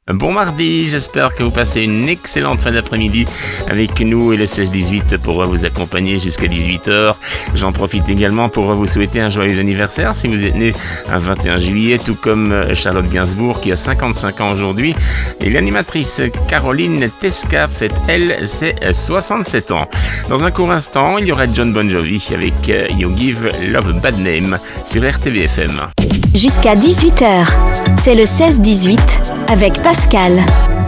Bon mardi, j'espère que vous passez une excellente fin d'après-midi avec nous et le 16-18 pour vous accompagner jusqu'à 18h. J'en profite également pour vous souhaiter un joyeux anniversaire si vous êtes né un 21 juillet, tout comme Charlotte Gainsbourg qui a 55 ans aujourd'hui. Et l'animatrice Caroline Tesca fête, elle, ses 67 ans. Dans un court instant, il y aura John Bon Jovi avec You Give Love a Bad Name sur RTVFM. Jusqu'à 18h, c'est le 16-18 avec Pascal.